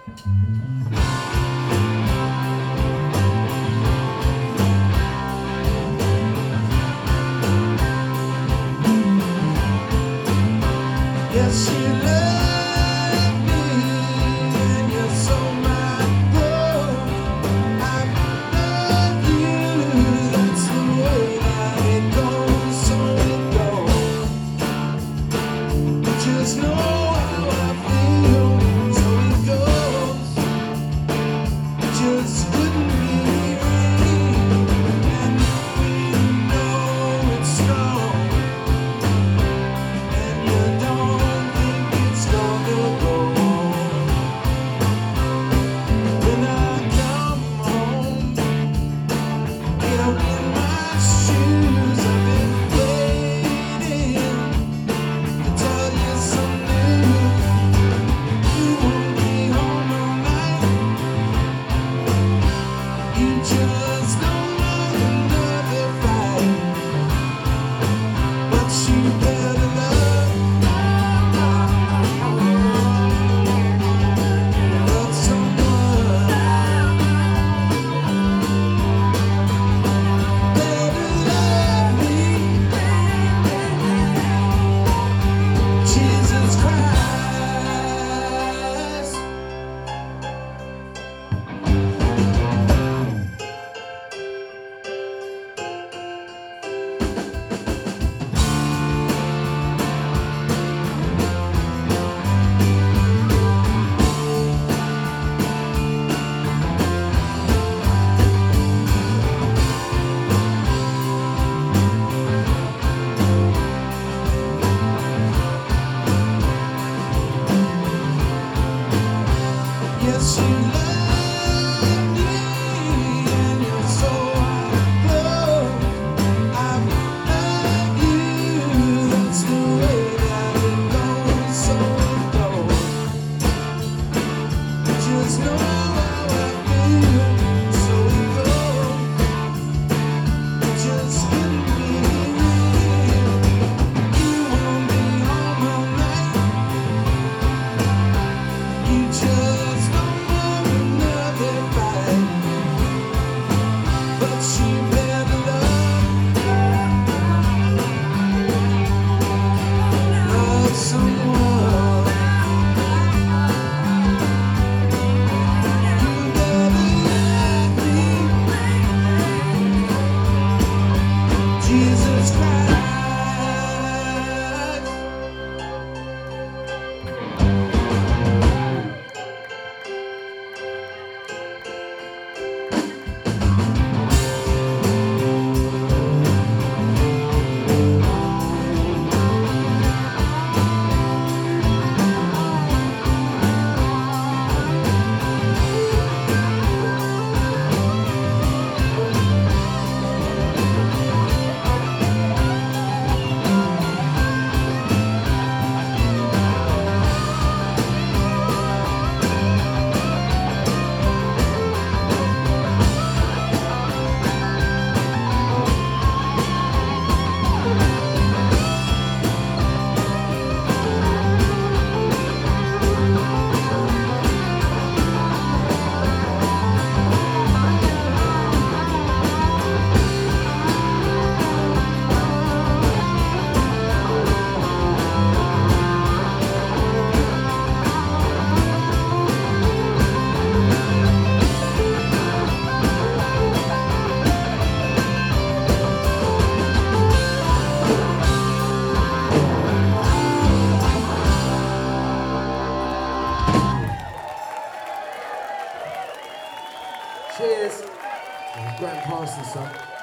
Yes, you love me, and you're so my girl. I love you, that's the way that it goes, so it goes. Just know how I feel, so it goes. Just couldn't be real, and we know it's strong, and you don't think it's gonna go. When I come home, get up in my shoes, I've been waiting to tell you something new. You won't be home all night. You just don't want another fight, but you better love someone. Better love me, Jesus Christ. Yes, you love me, and you're so I love. I love you, that's the way that it goes, so it goes. Just know how I feel, so it goes. Just couldn't be real. You won't be home all night. You just don't want another fight, but you better love someone. You better love me, Jesus Christ. Cheers. Grant Parsons, son.